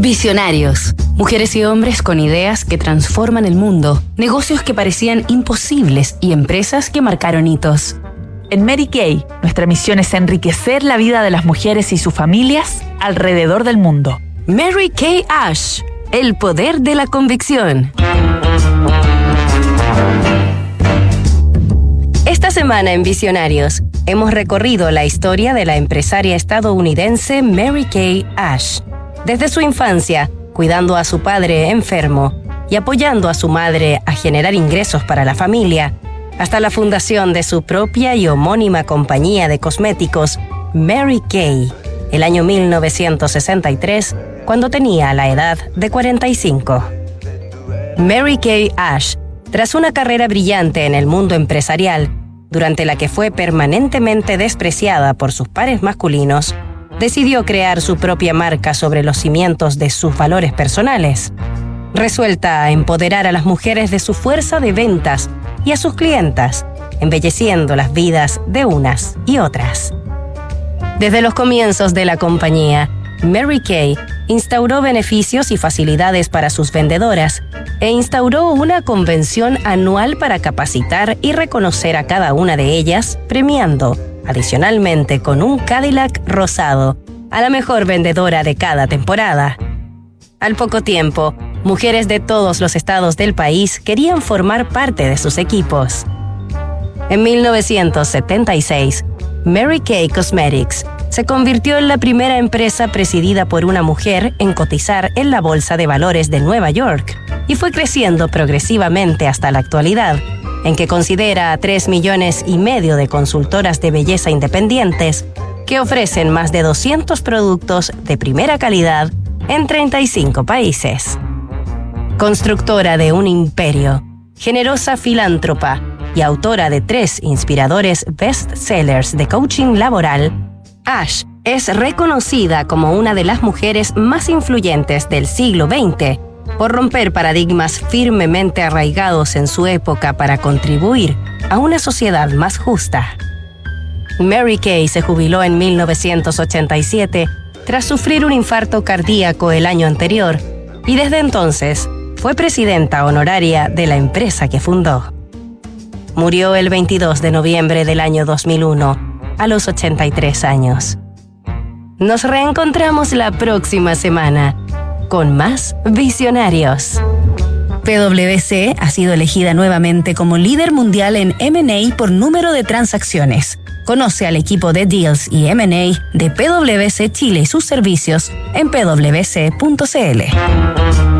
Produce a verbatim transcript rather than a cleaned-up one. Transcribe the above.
Visionarios. Mujeres y hombres con ideas que transforman el mundo, negocios que parecían imposibles y empresas que marcaron hitos. En Mary Kay, nuestra misión es enriquecer la vida de las mujeres y sus familias alrededor del mundo. Mary Kay Ash, el poder de la convicción. Esta semana en Visionarios, hemos recorrido la historia de la empresaria estadounidense Mary Kay Ash. Desde su infancia, cuidando a su padre enfermo y apoyando a su madre a generar ingresos para la familia, hasta la fundación de su propia y homónima compañía de cosméticos, Mary Kay, el año mil novecientos sesenta y tres, cuando tenía la edad de cuarenta y cinco. Mary Kay Ash, tras una carrera brillante en el mundo empresarial, durante la que fue permanentemente despreciada por sus pares masculinos, decidió crear su propia marca sobre los cimientos de sus valores personales, resuelta a empoderar a las mujeres de su fuerza de ventas y a sus clientas, embelleciendo las vidas de unas y otras. Desde los comienzos de la compañía, Mary Kay instauró beneficios y facilidades para sus vendedoras e instauró una convención anual para capacitar y reconocer a cada una de ellas, premiando, adicionalmente con un Cadillac rosado, a la mejor vendedora de cada temporada. Al poco tiempo, mujeres de todos los estados del país querían formar parte de sus equipos. En mil novecientos setenta y seis, Mary Kay Cosmetics se convirtió en la primera empresa presidida por una mujer en cotizar en la Bolsa de Valores de Nueva York y fue creciendo progresivamente hasta la actualidad, en que considera a tres millones y medio de consultoras de belleza independientes que ofrecen más de doscientos productos de primera calidad en treinta y cinco países. Constructora de un imperio, generosa filántropa y autora de tres inspiradores bestsellers de coaching laboral, Ash es reconocida como una de las mujeres más influyentes del siglo veinte por romper paradigmas firmemente arraigados en su época para contribuir a una sociedad más justa. Mary Kay se jubiló en mil novecientos ochenta y siete tras sufrir un infarto cardíaco el año anterior y desde entonces fue presidenta honoraria de la empresa que fundó. Murió el veintidós de noviembre del año dos mil uno, a los ochenta y tres años. Nos reencontramos la próxima semana con más Visionarios. P W C ha sido elegida nuevamente como líder mundial en M and A por número de transacciones. Conoce al equipo de Deals y M and A de P W C Chile y sus servicios en p w c punto c l.